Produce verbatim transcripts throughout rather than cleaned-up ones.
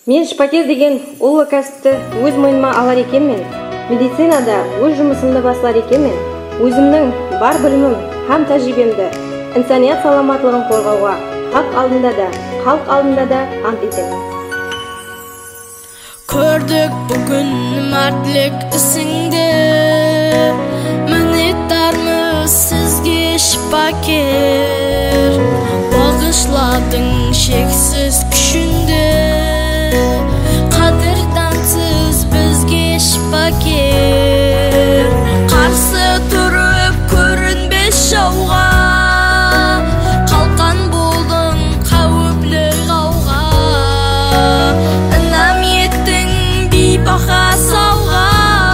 Мен шпакер деген улы кәсіпті өз мойныма алар екенмен, медицинада өз жұмысымды басылар екенмен, өзімнің бар білімім һәм тәжірибемді инсаният саламатлығын қорғауға халық алдында да, халық алдында да ант етемін. Көрдік бүгін мәртлік ісіңді, мінеттармыз сізге шпакер, бағышладың шексіз күшіңді, қадірдансыз бізге шпакер, қарсы тұрып көрінбес жауға, қалқан болдың қауіплі ғауға, інәм еттің бейбақа сауға,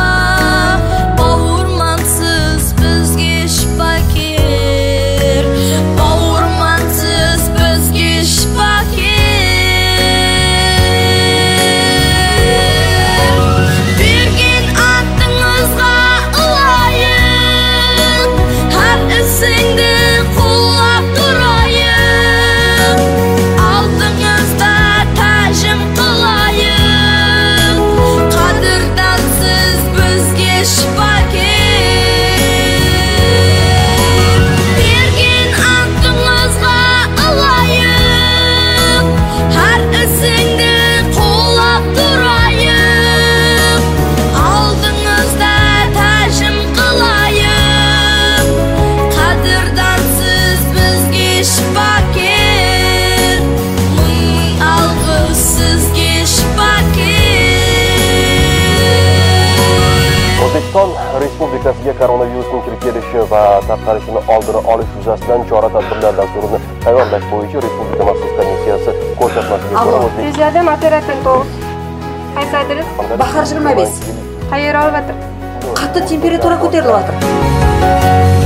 бауырмансыз бізге шпакер, бауырмансыз бізге шпакер. Берген антыңызға ылайық, әр ісіңді қолап тұрайық, алдыңызда тәжім қылайық, қадірдансыз бізге шпакер. Берген антыңызға ылайық, әр ісіңді қолап тұрайық, алдыңызда тәжім қылайық, қадірдансыз бізге шпакер. Мың алғыс сізге шпакер. O'zbekiston Respublikasiga koronavirusning kirib kelishi va tarqalishini oldini olish yuzasidan chora-tadbirlar dasturini tayyorlash bo'yicha Respublika maxsus komissiyasi ko'rsatmasiga ko'ra O'zbekiston Tezladim operator to'g'ri. Qaysi adres? Bahar yigirma besh. Qayerga olib Qattiq temperatura ko'tarilyapti.